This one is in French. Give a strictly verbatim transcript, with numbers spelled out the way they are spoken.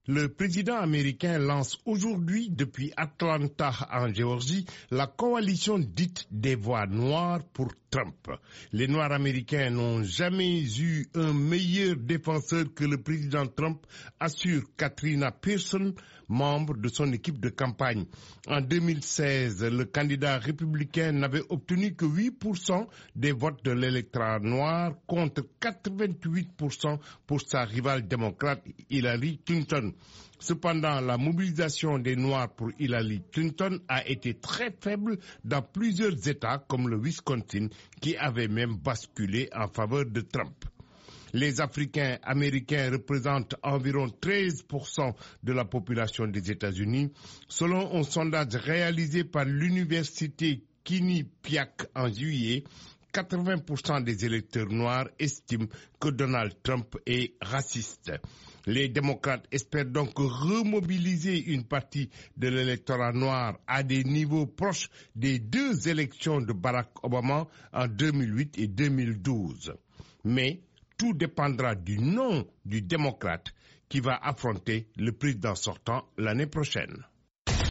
Le président américain lance aujourd'hui, depuis Atlanta en Géorgie, la coalition dite des voix noires pour Trump. Les Noirs américains n'ont jamais eu un meilleur défenseur que le président Trump, assure Katrina Pearson, membre de son équipe de campagne. En deux mille seize, le candidat républicain n'avait obtenu que huit pour cent des votes de l'électorat noir contre quatre-vingt-huit pour cent pour sa rivale démocrate Hillary Clinton. Cependant, la mobilisation des Noirs pour Hillary Clinton a été très faible dans plusieurs États comme le Wisconsin, qui avait même basculé en faveur de Trump. Les Africains américains représentent environ treize pour cent de la population des États-Unis, selon un sondage réalisé par l'université Quinnipiac en juillet. quatre-vingts pour cent des électeurs noirs estiment que Donald Trump est raciste. Les démocrates espèrent donc remobiliser une partie de l'électorat noir à des niveaux proches des deux élections de Barack Obama en deux mille huit et deux mille douze. Mais tout dépendra du nom du démocrate qui va affronter le président sortant l'année prochaine.